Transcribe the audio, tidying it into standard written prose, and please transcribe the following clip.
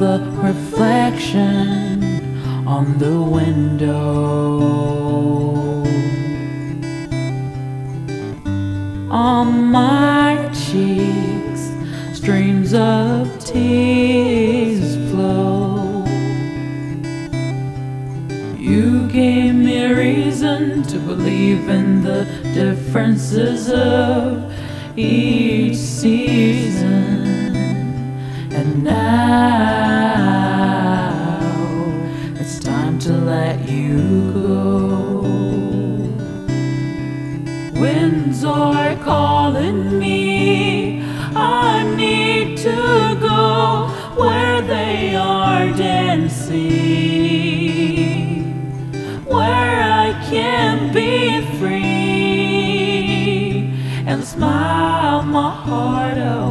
the reflection on the window. On my cheeks, streams of tears flow. You gave me reason to believe in the differences of each season. And now it's time to let you go. Winds are calling me, I need to go where they are dancing, where I can be free and smile my heart away.